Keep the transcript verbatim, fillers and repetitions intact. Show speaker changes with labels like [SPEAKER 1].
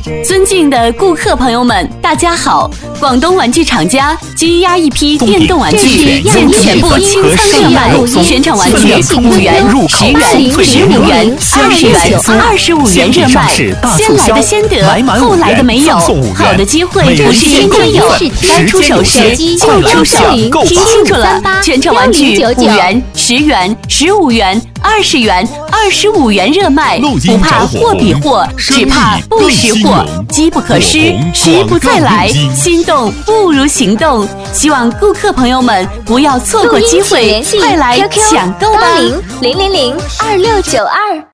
[SPEAKER 1] 尊敬的顾客朋友们，大家好！广东玩具厂家积压一批电动玩具，现全部清仓热卖，全场玩具五元、十元、十五元、二十元、二十五元热卖，先来的先得，后来的没有。好的机会不是天天有，该出手时就出手，听清楚了，全场玩具五元、十元、十五元、二十元、二十五元热卖，不怕货比货，只怕不识货，机不可失，时不再来，心动不如行动。希望顾客朋友们不要错过机会，快来抢购吧！
[SPEAKER 2] 零零零二六九二。